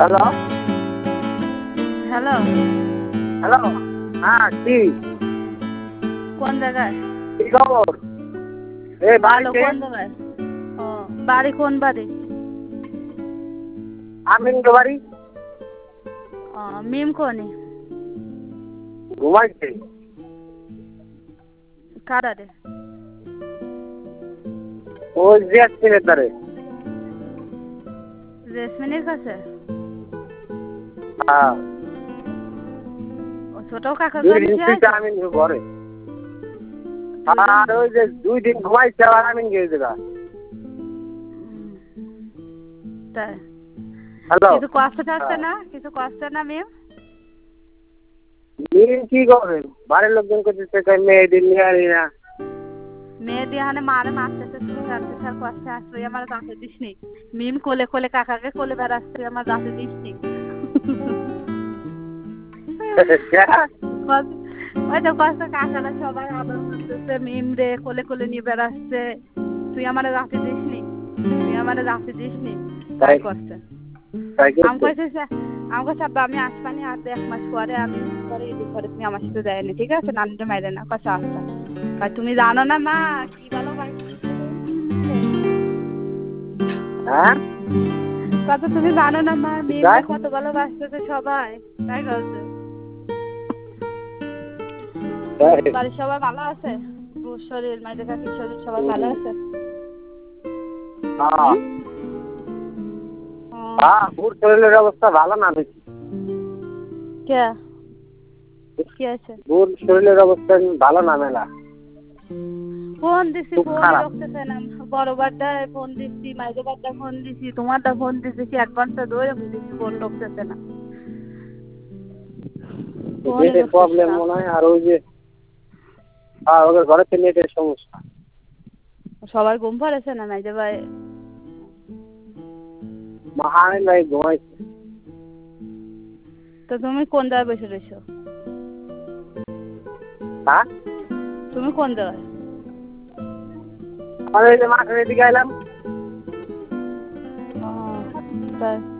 Hello hello hello হ্যাঁ কি কোন জায়গায়? কি খবর? এই ভালো। বাড়িতে কোন জায়গায়? ও বাড়ি কোন বাড়ি? আমিন বাড়ি ও মিম কোনি ঘুমাইছে। কারারে ওই জেসমিনের ধারে। জেসমিনের কাছে? হ্যাঁ ও ছোট কাকার দুই কাছে দিন আছে? থেকে আমিন ঘরে। আর ওই যে 2 দিন ঘুমাইছে আর আমিন গেছে গা। তাই হ্যালো কিছু কষ্ট থাকছে হ্যাঁ না? কিছু কষ্ট না মিম? মিম কি করে বাড়ির লোকজন করতেছে মেয়েদের নিয়ে আনি না। মেয়ে দিয়ে হানে মারে মারতেছে তুই জানতে স্যার কষ্টে আসবে আমার গাছে দিস নি। মিম কোলে কোলে কাকাকে কোলে বেড়াচ্ছে আমার গাছে দিস নি। ওই তো কষ্ট কাকারা সবাই আদর করতেছে মিম রে কোলে কোলে নিয়ে বেড়াচ্ছে তুই আমার গাছে দিস নি। তুই আমার গাছে দিস নি তাই করছে। তাই আমি করছে। কইছি আমি কইছি আব্বা আমি আসবানি আর 1 মাস পরে আমি পরে ঈদের পরে তুমি আমার সাথে যায়নি ঠিক আছে নানিটা মাইরে না কইছে আচ্ছা। আর তুমি জানো না মা কি ভালো হ্যাঁ কত তুমি জানো না মা তাই মেয়েরা কত ভালোবাসতেছে সবাই তাই বলছে। তাই বাড়ির সবাই ভালো আছে? ওর শরীর মাইদের কাকির শরীর সবাই ভালো আছে? হ্যাঁ ও হ্যাঁ ওর শরীরের অবস্থা ভালো না বেশি। কে কি আছে? ওর শরীরের অবস্থা ভালো না মেলা। ফোন দিছি খুব ফোনই খারাপ। রখতেছে না বড় বারটায় ফোন দিছি মাইদের বারটায় ফোন দিছি তোমারটা ফোন দিছি কি 1 ঘন্টা ধরে দিছি ফোন রখতেছে না। ফোনই নেটের রখতেছে প্রবলেম না। মনে হয় আর ওই যে ওদের ঘরে তো নেটের সমস্যা। সবার ঘুম পড়েছে না মাইদের ভাই? মহান ভাই ঘুমাইছে। তো তুমি কোন জায়গায় বসে রয়েছো? হ্যাঁ তুমি কোন জায়গায়? আমি এই যে মাঠের এদিকে এলাম। ও তাই